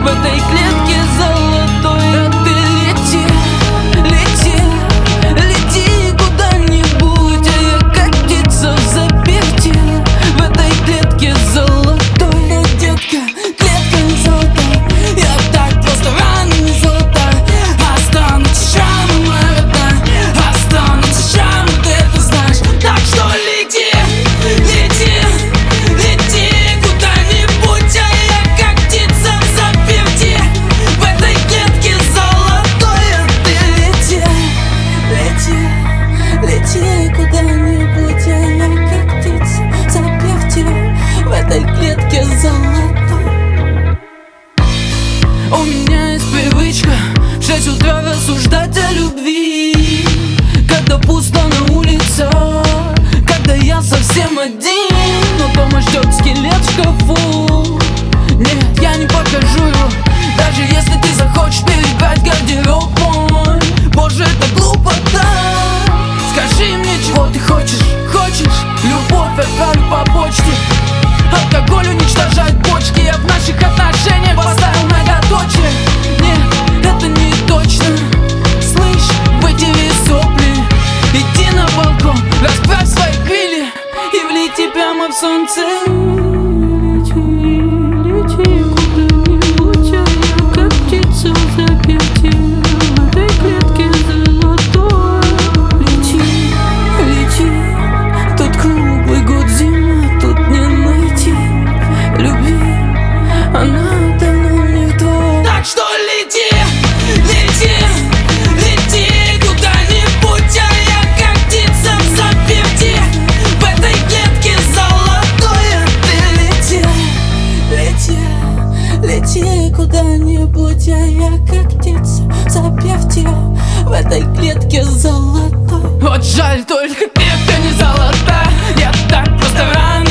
в этой клетке золотой. А ты лети, лети, лети куда-нибудь, а я как птица в запевте в этой клетке золотой. Но, детка, клетка не золотая, я так просто рано не золотая. Останутся шрамы, моя родная, останутся шрамы, ты это знаешь. Так что лети, лети, лети куда-нибудь, а я как птица в запевте в этой клетке золотой. А ты лети, лети, лети куда-нибудь, а я как птица в запевте в этой клетке золотой. У меня есть привычка в 6 утра рассуждать о любви, когда пусто на улице, когда я совсем один, но дома ждет скелет в шкафу. Нет, я не покажу его, даже если ты захочешь перебрать гардероб мой. Боже, это глупо, да. Скажи мне, чего ты хочешь? Хочешь любовь, отправлю по почте. Алкоголь уничтожает почки, я в наших отношениях поставил многоточие. Нет, это не точно. Слышь, вытери сопли, иди на балкон, расправь свои крылья и влети прямо в солнце. Лети, лети куда-нибудь, а я как птица в запевте в этой клетке золотой. Лети, лети, тут круглый год зима, тут не найти любви, она давно не твоя. Так что лети, лети, лети куда-нибудь, а я как птица в запевте в этой клетке золотой. А ты лети, лети, лети куда-нибудь, а я как птица в запевте в этой клетке золотой. Вот жаль, только клетка не золотая, я так просто рано